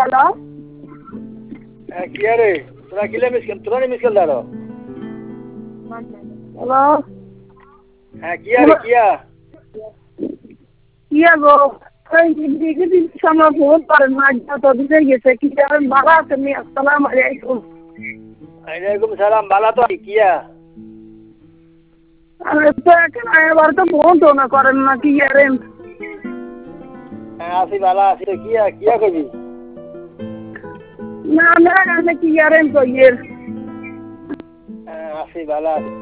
hello কি রে তোরা কিলে মিসকেল তোরা নি মিসকেল দাঁড়ো হ্যালো কি রে কিয়া কিয়া গো দিকে দিন সময় ফোন করেন না তো দিতে গেছে কি করেন ভালো আছেন আসসালামু আলাইকুম আলাইকুম সালাম বালা তো কিয়া আরে তো এখন এবার তো ফোন তো না করেন না কি করেন আসি বালা আসি কিয়া কিয়া কবি না না কি করেন কইয়ের আসি বালা